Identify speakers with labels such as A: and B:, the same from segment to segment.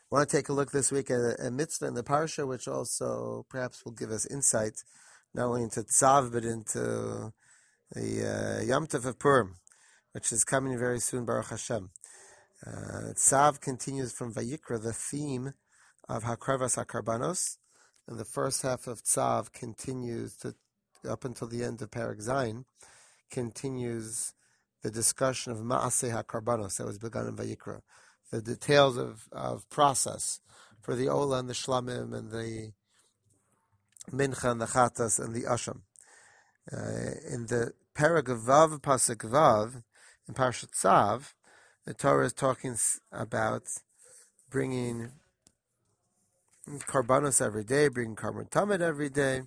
A: I want to take a look this week at a mitzvah in the parsha, which also perhaps will give us insight not only into Tzav but into the Yom Tov of Purim, which is coming very soon, Baruch Hashem. Tzav continues from Vayikra, the theme of Hakrevas HaKarbanos, and the first half of Tzav continues up until the end of Perek Zayin, continues the discussion of Ma'aseh HaKarbanos that was begun in Vayikra. The details of process for the Ola and the Shlamim and the Mincha and the Chatas and the Asham. In the Perek Vav, Pasuk Vav, in Parshat Tzav, the Torah is talking about bringing Karbanos every day, bringing Karban Tamid every day,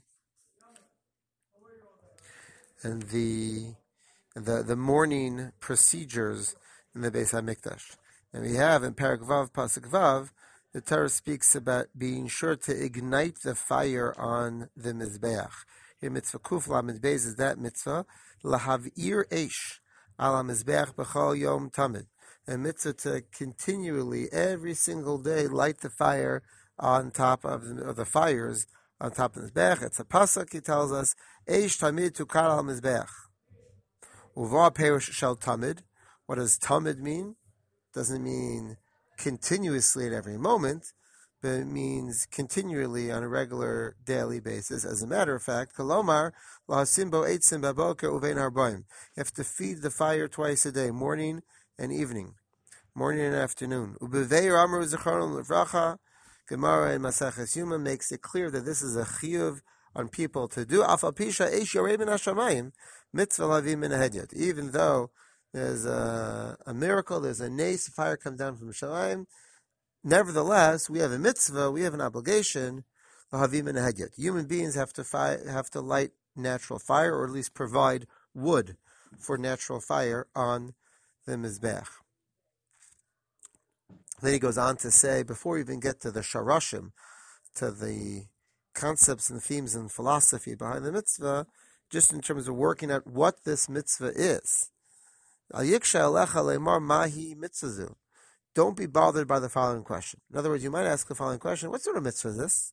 A: and the morning procedures in the Beis HaMikdash. And we have in Perek Vav, Pasuk Vav, the Torah speaks about being sure to ignite the fire on the Mizbeach. Here, mitzvah Kuf Lamed Beis is that mitzvah, Lahavir Eish, Ala Mizbeach B'chol Yom Tamid. A mitzvah to continually, every single day, light the fire on top of the fires on top of the Mizbeach. It's a pasuk, he tells us, Eish Tamid Tukar Al Mizbeach. Uva Perush Shel Tamid. What does Tamid mean? Doesn't mean continuously at every moment, but it means continually on a regular daily basis. As a matter of fact, Kalomar, Lahasimbo Eitzim Baboker Uvein Harboim. You have to feed the fire twice a day, morning and evening, morning and afternoon. Ubevei Ramar Zecharon Levracha, Gemara in Maseches Yuma makes it clear that this is a chiyuv on people to do. Afapisha Eish Yorei Min Hashamayim, Mitzvah Lavim Min Hahedyot. Even though there's a miracle, there's a nes, fire comes down from Shamayim. Nevertheless, we have a mitzvah, we have an obligation. Human beings have to light natural fire, or at least provide wood for natural fire on the Mizbeach. Then he goes on to say, before we even get to the sharashim, to the concepts and themes and philosophy behind the mitzvah, just in terms of working out what this mitzvah is. Don't be bothered by the following question. In other words, you might ask the following question: what sort of mitzvah is this?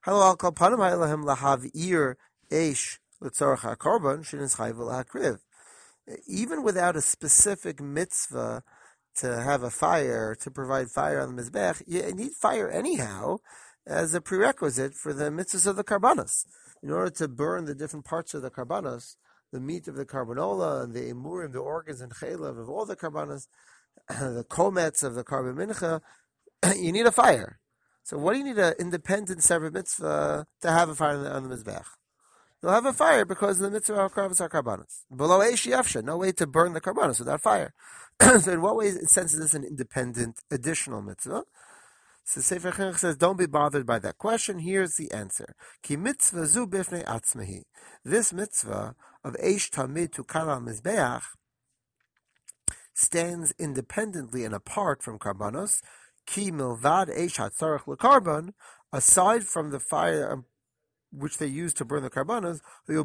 A: Even without a specific mitzvah to have a fire, to provide fire on the Mizbech, you need fire anyhow as a prerequisite for the mitzvahs of the karbanos. In order to burn the different parts of the karbanos, the meat of the carbanola and the emurim, the organs and chaylev of all the karbanos, the komets of the karban mincha, you need a fire. So what do you need an independent separate mitzvah to have a fire on the Mizbech? You'll have a fire because the mitzvah of karbanos. Below eish yafsha, no way to burn the karbanos without fire. So in what way, in sense, is this an independent additional mitzvah? So Sefer Chinuch says, don't be bothered by that question. Here's the answer. Ki mitzvah zu bifnei atzmehi. This mitzvah of eish tamid to kala mizbeach stands independently and apart from karbanos. Ki milvad eish hatzarech lekarban, aside from the fire which they use to burn the karbanos,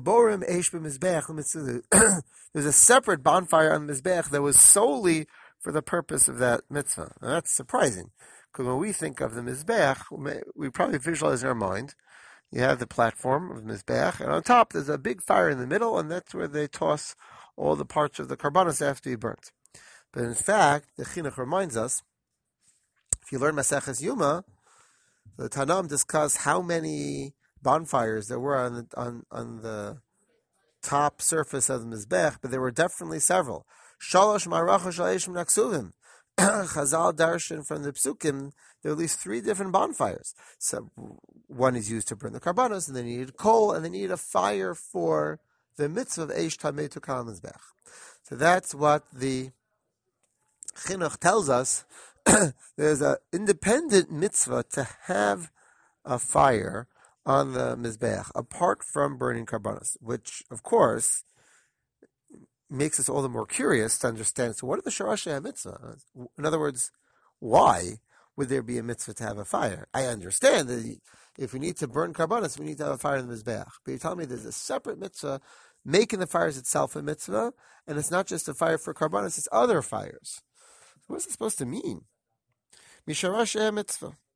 A: there's a separate bonfire on the mizbeach that was solely for the purpose of that mitzvah. Now that's surprising, because when we think of the mizbeach, we probably visualize in our mind, you have the platform of the mizbeach, and on top there's a big fire in the middle, and that's where they toss all the parts of the karbanos after you burnt. But in fact, the Chinuch reminds us, if you learn Maseches Yuma, the Tanam discuss how many bonfires there were on the top surface of the Mizbech, but there were definitely several. Shalosh Maracha Shaleishim Naksuvim. Chazal Darshan from the Psukim, there are at least 3 different bonfires. So one is used to burn the karbanos, and then you need coal, and then you need a fire for the mitzvah of Eish Tamei to Kal Mizbech. So that's what the Chinuch tells us. There's an independent mitzvah to have a fire on the Mizbeach, apart from burning karbanos, which, of course, makes us all the more curious to understand. So what are the Sharashei mitzvah? In other words, why would there be a mitzvah to have a fire? I understand that if we need to burn karbanos, we need to have a fire in the Mizbeach. But you're telling me there's a separate mitzvah, making the fires itself a mitzvah, and it's not just a fire for karbanos, it's other fires. So what's it supposed to mean? Misharashei mitzvah.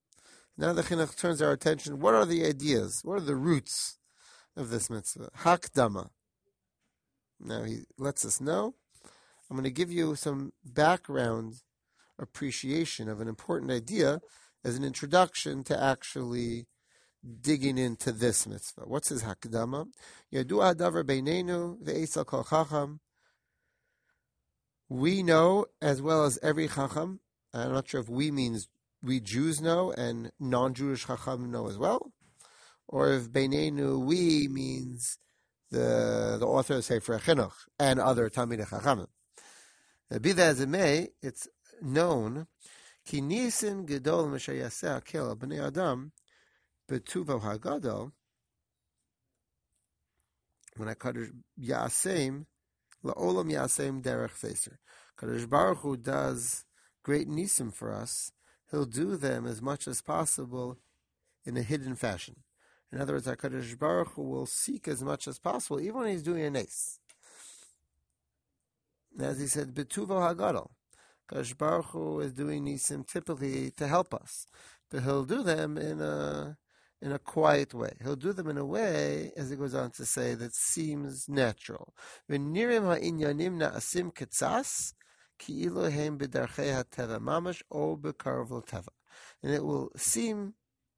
A: Now the chinuch turns our attention. What are the ideas? What are the roots of this mitzvah? Hakdama. Now he lets us know. I'm going to give you some background appreciation of an important idea as an introduction to actually digging into this mitzvah. What's his hakdama? Yadu hadavar beinenu ve'esal kol chacham. We know, as well as every chacham. I'm not sure if we means we Jews know and non-Jewish chacham know as well, or if beinenu we means the author of Sefer Chinuch and other Talmidei Chachamim. Be that as it may, it's known ki nisim gedol m'sher yaseh hakel b'nei adam betuvo hagadol when HaKadosh Yasem la'olam Yasem derech seser. Kadosh Baruch Hu does great nisim for us. He'll do them as much as possible in a hidden fashion. In other words, HaKadosh Baruch Hu will seek as much as possible, even when he's doing a nes. As he said, betuvo hagadol. HaKadosh Baruch Hu is doing nisim typically to help us, but he'll do them in a quiet way. He'll do them in a way, as he goes on to say, that seems natural. V'nirim ha'inyanim na'asim ketzas ki'ilu hem b'darchei ha'teva mamash o b'karov l'teva. And it will seem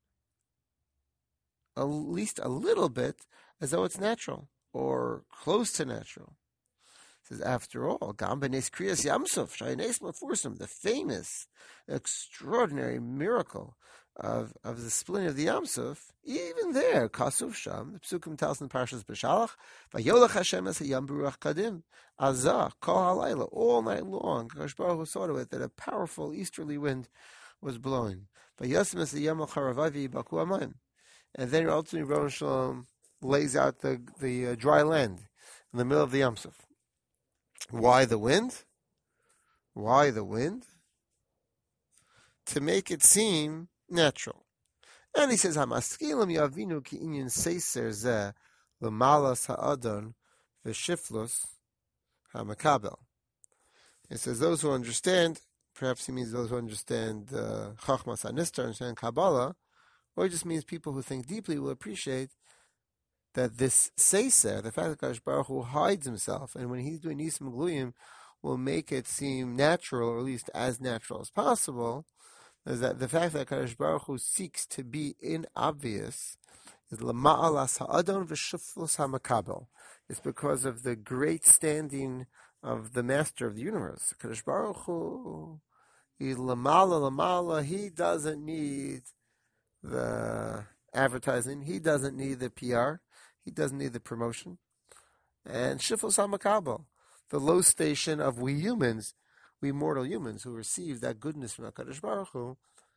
A: at least a little bit as though it's natural or close to natural. It says, after all, Gam b'nes kriyas Yamsuf, Shaynes Mefursim, the famous, extraordinary miracle of the splitting of the Yamsuf, even there, Kasuf Sham, the Psukim tells in Parshas B'Shalach, Vayolach Hashem es Yam B'ruach Kadim, Azah, Kol HaLayla, all night long, Kadosh Baruch Hu saw to it that a powerful easterly wind was blowing. Vayosim es Yam Al-Charavavi Baku Amayim. And then ultimately Rosh Shalom lays out the dry land in the middle of the Yamsuf. Why the wind? Why the wind? To make it seem natural. And he says, Hamaskilim yavinu ki inyan seiser zeh l'malas ha'adon v'shiflus ha'makabel. He says, those who understand, perhaps he means those who understand Chachmas HaNistar, understand Kabbalah, or it just means people who think deeply will appreciate that this seiser, the fact that Kadosh Baruch Hu hides himself, and when he's doing Nisim Gluyim, will make it seem natural, or at least as natural as possible, is that the fact that Kadosh Baruch Hu seeks to be inobvious is l'ma'alas ha'adon v'shiflus ha'makabel. It's because of the great standing of the Master of the universe. Kadosh Baruch Hu, he's l'ma'ala, he doesn't need the advertising, he doesn't need the PR, he doesn't need the promotion. And shiflus ha'makabel, the low station of we humans, we mortal humans who receive that goodness from HaKadosh Baruch Hu,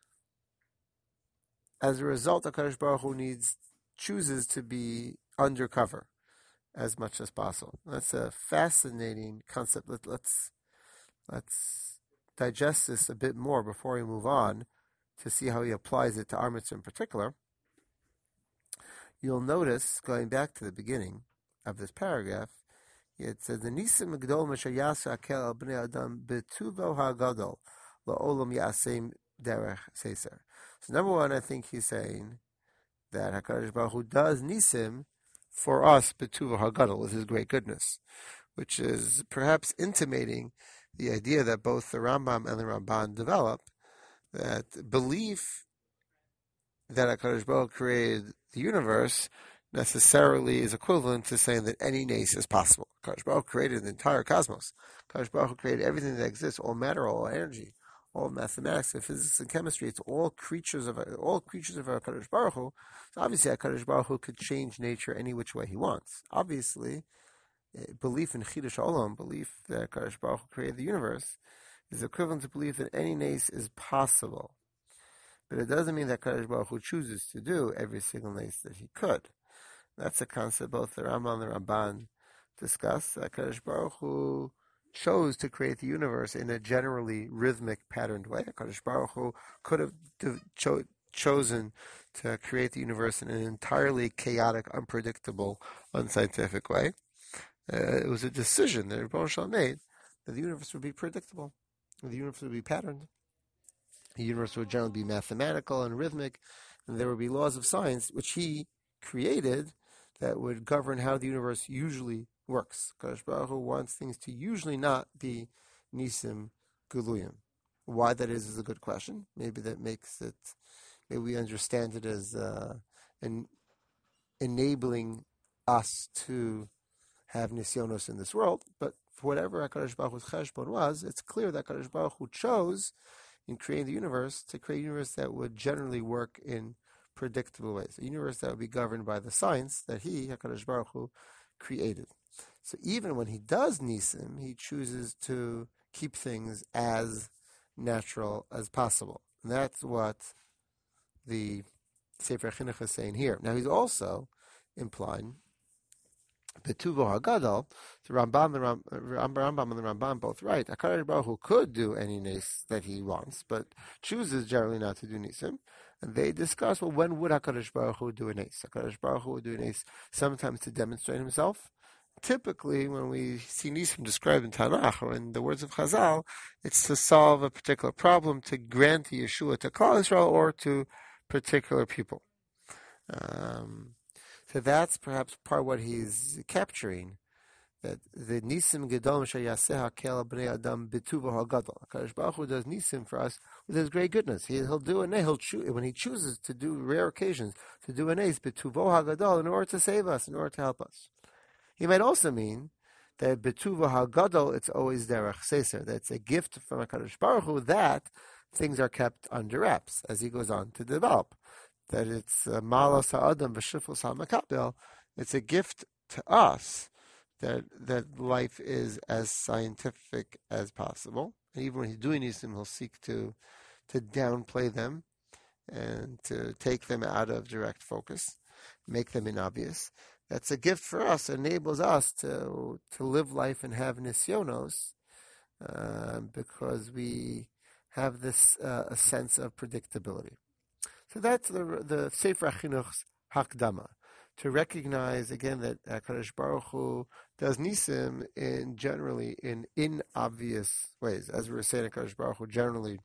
A: as a result, HaKadosh Baruch Hu chooses to be undercover as much as possible. That's a fascinating concept. Let's digest this a bit more before we move on to see how he applies it to our mitzvah in particular. You'll notice, going back to the beginning of this paragraph, it says, "The nisim gedol m'sher yaseh hakel al bnei adam betuvo hagadol la'olam yasem derech seser." So number one, I think he's saying that HaKadosh Baruch Hu does nisim for us betuvo hagadol with his great goodness, which is perhaps intimating the idea that both the Rambam and the Ramban develop, that belief that HaKadosh Baruch Hu created the universe necessarily is equivalent to saying that any nace is possible. Kadosh Baruch Hu created the entire cosmos. Kadosh Baruch Hu created everything that exists, all matter, all energy, all mathematics, and physics and chemistry. It's all creatures of Kadosh Baruch Hu. So obviously, Kadosh Baruch Hu could change nature any which way he wants. Obviously, belief in Chidush Olam, belief that Kadosh Baruch Hu created the universe, is equivalent to belief that any nace is possible. But it doesn't mean that Kadosh Baruch Hu chooses to do every single nace that he could. That's a concept both the Rambam and the Ramban discuss. That Kadosh Baruch Hu chose to create the universe in a generally rhythmic, patterned way. Kadosh Baruch Hu could have chosen to create the universe in an entirely chaotic, unpredictable, unscientific way. It was a decision that Rebbeinu Shalom made that the universe would be predictable, that the universe would be patterned. The universe would generally be mathematical and rhythmic, and there would be laws of science which he created that would govern how the universe usually works. Kadosh Baruch Hu wants things to usually not be nisim guluyim. Why that is a good question. Maybe that makes it. Maybe we understand it as enabling us to have nisyonos in this world. But for whatever HaKadosh Baruch Hu's cheshbon was, it's clear that HaKadosh Baruch Hu chose in creating the universe to create a universe that would generally work in predictable ways, a universe that would be governed by the science that he, HaKadosh Baruch Hu, created. So even when he does nisim, he chooses to keep things as natural as possible. And that's what the Sefer Chinuch is saying here. Now he's also implying Betuvo Hagadol, the Rambam and the Ramban both right. HaKadosh Baruch Hu could do any nes that he wants, but chooses generally not to do nisim. And they discuss, well, when would HaKadosh Baruch Hu do a nes? HaKadosh Baruch Hu would do a nes sometimes to demonstrate himself. Typically, when we see nisim described in Tanakh or in the words of Chazal, it's to solve a particular problem, to grant the Yeshua to Klal Yisrael or to particular people. So that's perhaps part of what he's capturing, that the nisim gedol sheyaseh hakel bnei adam b'tuvo hagadol. HaKadosh Baruch Hu does nisim for us with his great goodness. He'll do a nes. When he chooses to do rare occasions to do a nes b'tuvo hagadol in order to save us, in order to help us. He might also mean that b'tuvo hagadol, it's always derech seser. That's a gift from HaKadosh Baruch Hu that things are kept under wraps as he goes on to develop. That it's malos ha'adam v'shifus ha'makabel. It's a gift to us that life is as scientific as possible. And even when he's doing these things, he'll seek to downplay them and to take them out of direct focus, make them inobvious. That's a gift for us. It enables us to live life and have nisyonos because we have this a sense of predictability. So that's the Sefer HaChinuch's Hakdama, to recognize again that HaKadosh Baruch Hu does nisim generally in obvious ways. As we were saying, HaKadosh Baruch Hu generally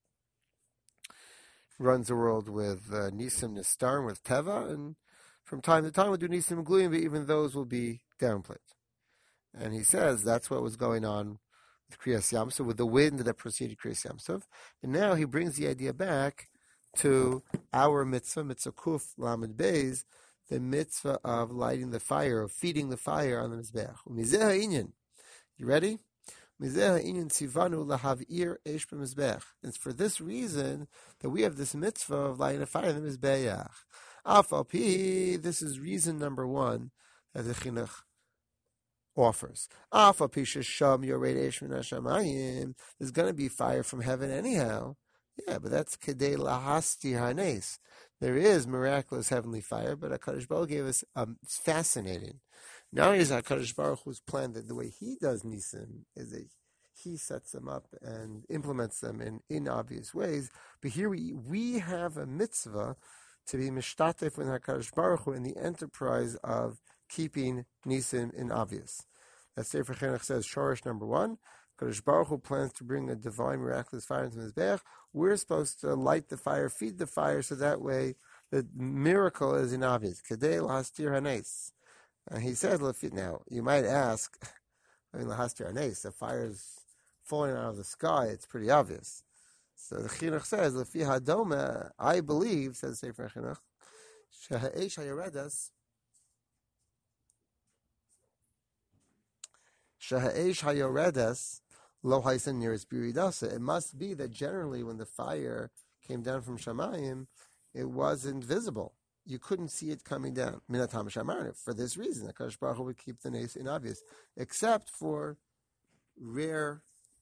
A: runs the world with nisim nistar, with teva, and from time to time we'll do nisim gluyim, but even those will be downplayed. And he says that's what was going on with Kriyas Yamsuf, with the wind that preceded Kriyas Yamsuf. And now he brings the idea back to our mitzvah kuf lamed beis, the mitzvah of lighting the fire, of feeding the fire on the mizbeach. Mizeh ha'inyan. You ready? Mizeh ha'inyan tzivanu lahavir eish b'mizbeach. It's for this reason that we have this mitzvah of lighting a fire on the mizbeach. Af al pi, this is reason number one that the chinuch offers. Af al pi shesham yored eish min hashamayim. There's going to be fire from heaven anyhow. Yeah, but that's kedei lahasti hanes. There is miraculous heavenly fire, but HaKadosh Baruch Hu gave us, it's fascinating. Not only is HaKadosh Baruch Hu's plan that the way he does nisim is that he sets them up and implements them in obvious ways, but here we have a mitzvah to be mishtatef with HaKadosh Baruch Hu in the enterprise of keeping nisim in obvious. That Sefer Chinuch says, Shorish number one, HaKadosh Baruch Hu plans to bring a divine miraculous fire into the Mizbeach. We're supposed to light the fire, feed the fire, so that way the miracle is in obvious. Kedei lahastir hanes. He says, now, you might ask, lahastir hanes, the fire is falling out of the sky, it's pretty obvious. So the Chinuch says, lefi hadoma, I believe, says Sefer Chinuch, sheha'esh hayoredas, sheha'esh hayoredas, lo haisan nearest biridasa. It must be that generally when the fire came down from Shamayim, it wasn't visible. You couldn't see it coming down. Minatam Shamayim. For this reason, HaKadosh Baruch Hu would keep the nes in obvious, except for rare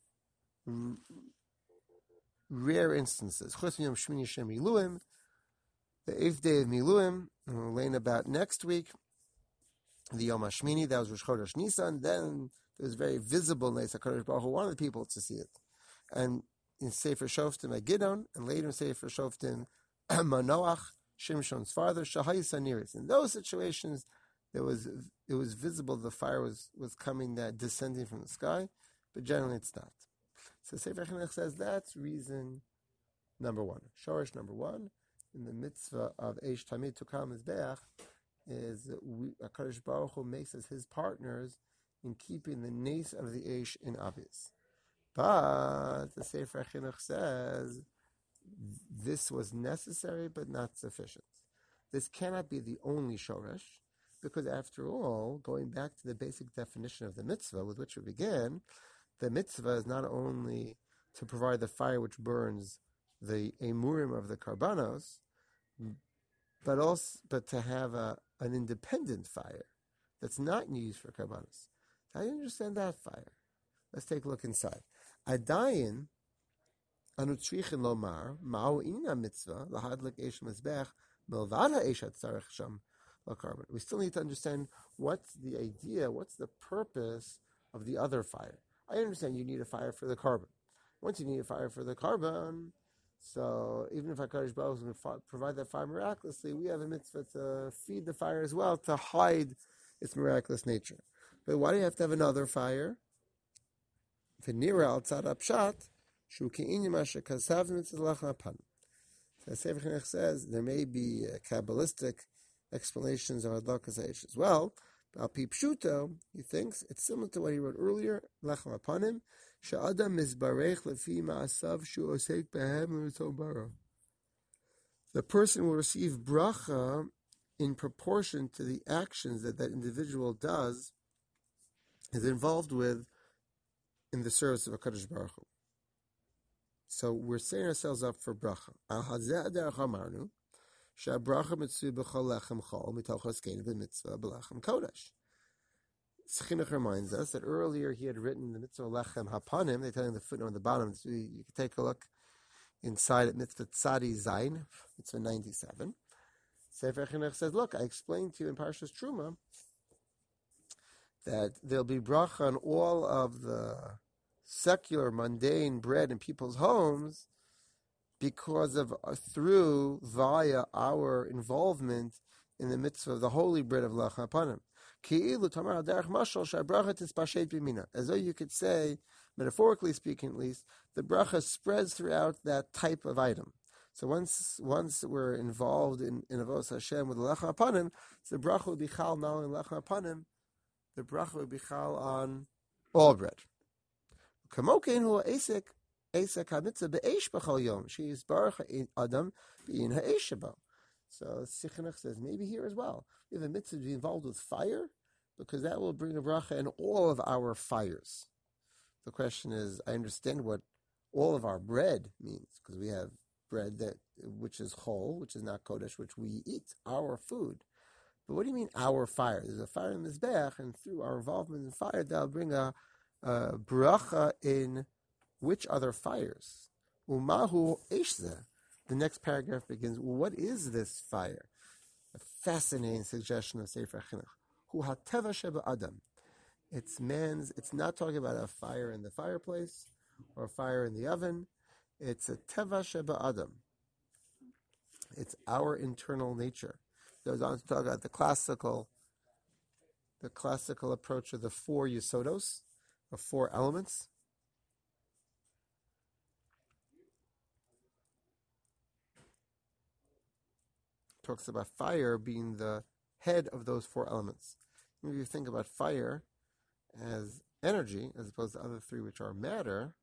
A: instances. Chutz miyom Shmini Shem Miluim, the 8th day of Miluim, and we'll learn about next week, the Yom HaShmini, that was Rosh Chodesh Nisan. Then it was very visible nes. HaKadosh Baruch Hu wanted people to see it. And in Sefer Shoftim at Gidon, and later in Sefer Shoftim Manoach, Shimshon's father, Shahai Saniris. In those situations, it was visible the fire was coming, descending from the sky, but generally it's not. So Sefer Chinuch says that's reason number one. Shorish number one in the mitzvah of Eish Tamid to Kal Mizbeach is HaKadosh Baruch Hu makes us his partners in keeping the nace of the Eish in Avis. But the Sefer Chinuch says this was necessary but not sufficient. This cannot be the only shoresh, because after all, going back to the basic definition of the mitzvah with which we began, the mitzvah is not only to provide the fire which burns the emurim of the karbanos, but to have an independent fire that's not used for karbanos. How do you understand that fire? Let's take a look inside. Adayin anu tzrichin lomar ma'u ina mitzvah lahadlik eish mizbech milvad ha'eish hatzarech sham l'karban. We still need to understand what's the idea, what's the purpose of the other fire. I understand you need a fire for the carbon. Once you need a fire for the carbon, so even if HaKadosh Baruch Hu is going to provide that fire miraculously, we have a mitzvah to feed the fire as well, to hide its miraculous nature. But why do you have to have another fire? V'nira al tzad apshat, shu ke'inyan masha kasav mitzvah lachem hapan. So Sefer Chinuch says there may be Kabbalistic explanations of Adlakas Ha'esh as well. Al Pi Pshuto, he thinks it's similar to what he wrote earlier, Lachem Hapanim, She'adam mizbarech lefi ma'asav shu osek behem l'ritzon bara. The person will receive bracha in proportion to the actions that individual does, is involved with in the service of HaKadosh Baruch Hu. So we're setting ourselves up for bracha. Al hazeh derech amarnu, she'abracha mitzvah b'chol lechem chol mitoch haskein b'mitzvah b'lechem kodesh. Chinuch reminds us that earlier he had written the mitzvah lechem hapanim. They're telling the footnote on the bottom. So you can take a look inside at mitzvah tzadi zayin, mitzvah 97. Sefer Chinuch says, look, I explained to you in Parshas Truma that there'll be bracha on all of the secular, mundane bread in people's homes because of via our involvement in the mitzvah of the holy bread of Lechem Hapanim. As though you could say, metaphorically speaking at least, the bracha spreads throughout that type of item. So once we're involved in Avos Hashem with Lechem Hapanim, so the bracha will be chal not only Lechem Hapanim, the bracha will be chal on all bread. Kamokein hu esek hamitzvah be'esh b'chol yom. She is baruch adam be'in ha'esh sheba. So Chinuch says maybe here as well we have a mitzvah to be involved with fire because that will bring a bracha in all of our fires. The question is, I understand what all of our bread means because we have bread which is chol, which is not kodesh, which we eat, our food. But what do you mean our fire? There's a fire in the Mizbech, and through our involvement in fire, that'll bring a bracha in which other fires? Umahu eshzeh. The next paragraph begins, what is this fire? A fascinating suggestion of Sefer Chinuch. Hu hateva sheba adam. It's not talking about a fire in the fireplace or a fire in the oven. It's a teva sheba adam. It's our internal nature. It goes on to talk about the classical approach of the four yesodos, of four elements. Talks about fire being the head of those four elements. If you think about fire as energy, as opposed to the other three, which are matter,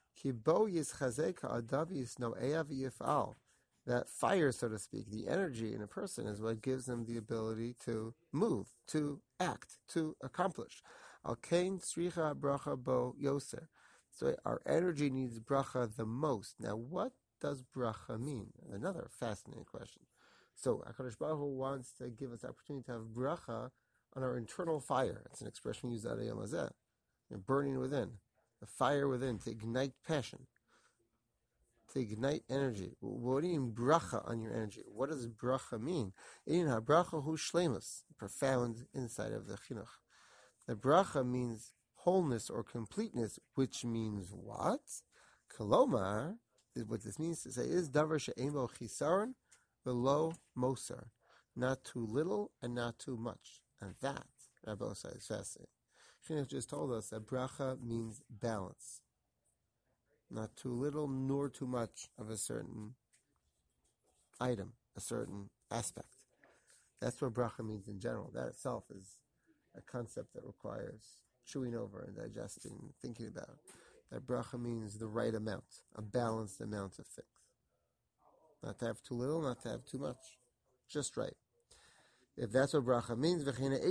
A: that fire, so to speak, the energy in a person is what gives them the ability to move, to act, to accomplish. Al-kain tzricha bracha bo yoser. So our energy needs bracha the most. Now, what does bracha mean? Another fascinating question. So HaKadosh Baruch Hu wants to give us the opportunity to have bracha on our internal fire. It's an expression used out of Yom Hazeh. Burning within, the fire within, to ignite passion, to ignite energy. What do you mean bracha on your energy? What does bracha mean? Bracha hu shleimus, profound insight of the chinuch. The bracha means wholeness or completeness, which means what? Kolomar, what this means to say is davar she'emo chisaron v'lo mosar, not too little and not too much. And that, Rabbi Osai, is fascinating. Chinuch just told us that bracha means balance. not too little nor too much of a certain item, a certain aspect. That's what bracha means in general. That itself is a concept that requires chewing over and digesting and thinking about. That bracha means the right amount, a balanced amount of things. Not to have too little, not to have too much. Just right. If that's what bracha means,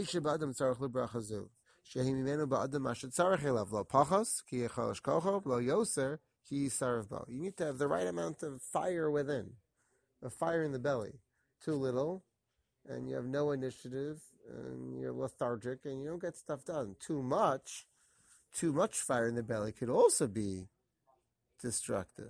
A: you need to have the right amount of fire within, a fire in the belly. Too little, and you have no initiative, and you're lethargic, and you don't get stuff done. Too much fire in the belly could also be destructive.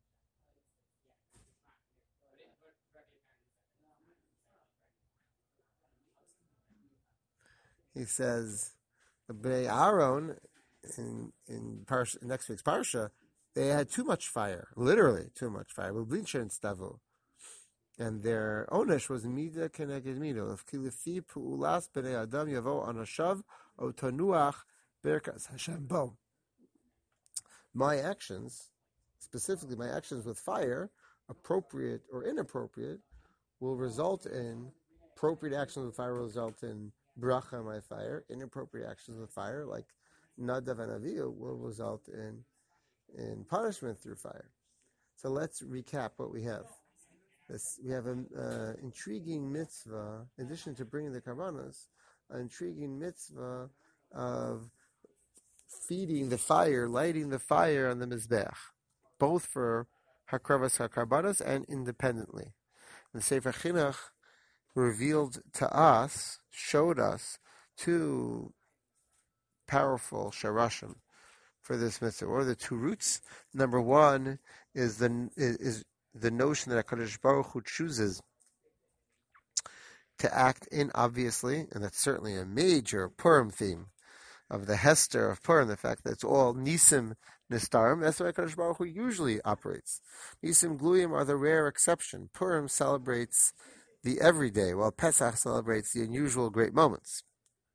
A: He says, the Bnei Aaron, in next week's Parsha, they had too much fire, literally too much fire. And their onesh was mida keneged mido. If kilifi pu'ulas b'nei adam yavo anashav o tanuach berkas Hashem bo. My actions, specifically my actions with fire, appropriate or inappropriate, will result in, appropriate actions with fire will result in bracha on my fire. Inappropriate actions with fire, like nadav and avihu, will result in punishment through fire. So let's recap what we have. We have an intriguing mitzvah, in addition to bringing the karbanos, an intriguing mitzvah of feeding the fire, lighting the fire on the mizbeach, both for hakravas hakarbanos and independently. The Sefer Chinuch revealed to us, showed us two powerful sharashim for this mitzvah, or the two roots. Number one is the notion that HaKadosh Baruch Hu chooses to act in, obviously, and that's certainly a major Purim theme of the Hester of Purim, the fact that it's all Nisim Nistarim. That's the way HaKadosh Baruch Hu usually operates. Nisim Gluyim are the rare exception. Purim celebrates the everyday, while Pesach celebrates the unusual great moments.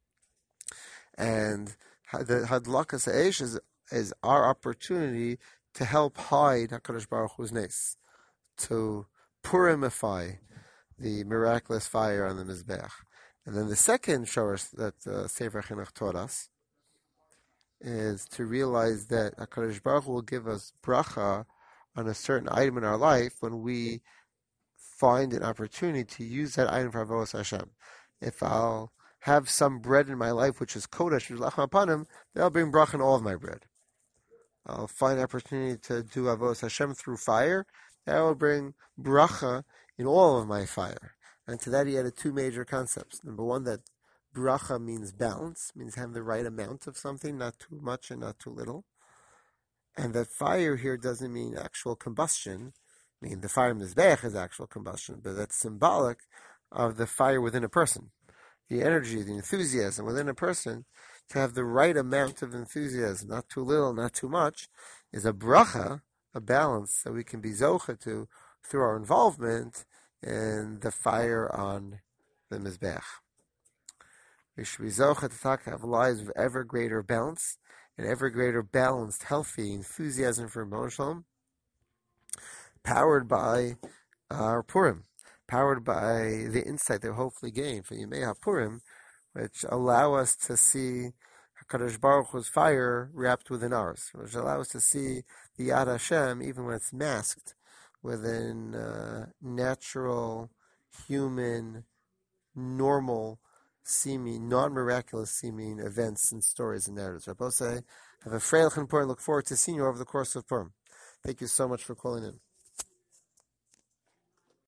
A: And the Hadlakas Ha'esh is our opportunity to help hide HaKadosh Baruch Hu's nes, to Purimify the miraculous fire on the Mizbeach. And then the second shorish that Sefer Chinuch taught us is to realize that HaKadosh Baruch Hu will give us bracha on a certain item in our life when we find an opportunity to use that item for Avodas Hashem. If I'll have some bread in my life which is kodesh, lachem apanim, then I'll bring bracha on all of my bread. I'll find an opportunity to do Avodas Hashem through fire, that will bring bracha in all of my fire. And to that he added two major concepts. Number one, that bracha means balance, means having the right amount of something, not too much and not too little. And that fire here doesn't mean actual combustion. I mean, the fire in Mizbeach is actual combustion, but that's symbolic of the fire within a person. The energy, the enthusiasm within a person, to have the right amount of enthusiasm, not too little, not too much, is a bracha, a balance that we can be zocha to through our involvement in the fire on the Mizbeach. We should be zocha to have lives of ever greater balance, and ever greater balanced, healthy enthusiasm for Rebbeinu Shalom, powered by our Purim, powered by the insight that we hopefully gain from Yemei HaPurim, which allow us to see HaKadosh Baruch Hu's fire wrapped within ours, which allow us to see the Yad Hashem even when it's masked within natural, human, normal seeming, non-miraculous seeming events and stories and narratives. Rabbi say, have a freilich and Purim. Look forward to seeing you over the course of Purim. Thank you so much for calling in.